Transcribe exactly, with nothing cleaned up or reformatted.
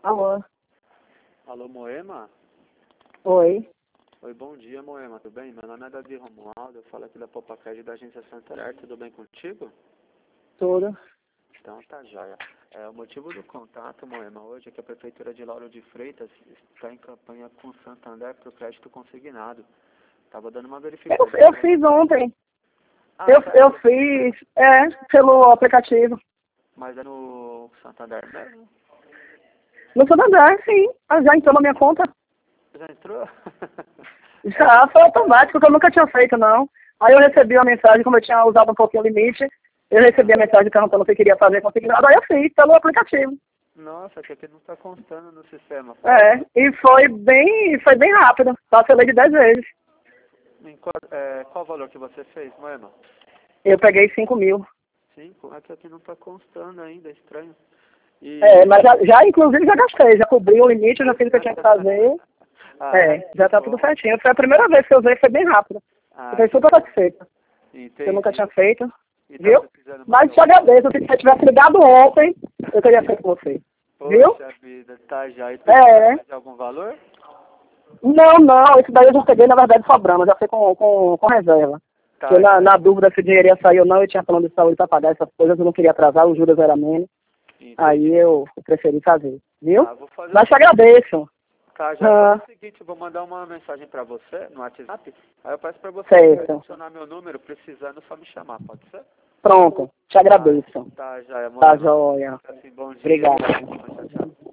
Alô? Alô, Moema? Oi. Oi, bom dia, Moema, tudo bem? Meu nome é Davi Romualdo, eu falo aqui da Popacred da agência Santander, tudo bem contigo? Tudo. Então tá joia. É, o motivo do contato, Moema, hoje é que a Prefeitura de Lauro de Freitas está em campanha com o Santander para o crédito consignado. Estava dando uma Eu, verificada. eu fiz ontem. Ah, Eu, eu sério? fiz, é, pelo aplicativo. Mas é no Santander mesmo? No Santander, sim. Ah, já entrou na minha conta. Já entrou? Já foi automático, porque eu nunca tinha feito, não. Aí eu recebi uma mensagem, como eu tinha usado um pouquinho o limite, eu recebi a mensagem perguntando o que queria fazer consignado, aí eu fiz pelo aplicativo. Nossa, que aqui não está constando no sistema. É, e foi bem, foi bem rápido. Parcelei de dez vezes. Em qual, é, qual o valor que você fez, Moema? Eu peguei cinco mil. Cinco? É que aqui não está constando ainda, é estranho. E... É, mas já, já, inclusive, já gastei, já cobri o limite, já fiz o que eu tinha que fazer. ah, É, já tá bom. tudo certinho. Foi a primeira vez que eu usei, foi bem rápido. Ah, Fiquei super satisfeita. entendi. Eu nunca tinha feito, E tá viu? precisando Mas mais te alguma agradeço, se você tivesse ligado ontem, eu teria feito com você. Viu? Poxa vida, tá já. E precisa É. de algum valor? Não, não, esse daí eu já peguei, na verdade, sobrando, eu já fui com, com, com reserva. Tá, Porque na, já. na dúvida se o dinheiro ia sair ou não, eu tinha plano de saúde para pagar essas coisas, eu não queria atrasar, os juros eram menos. Entendi. Aí eu preferi fazer, viu? Tá, vou fazer Mas te o... agradeço. Tá, já. Ah, Faz o seguinte, eu vou mandar uma mensagem pra você no WhatsApp. Aí eu peço pra você certo. adicionar meu número, precisando só me chamar, pode ser? Pronto, te agradeço. Tá, já, Tá amor. joia. Assim, bom dia. Obrigado. Tchau, tchau.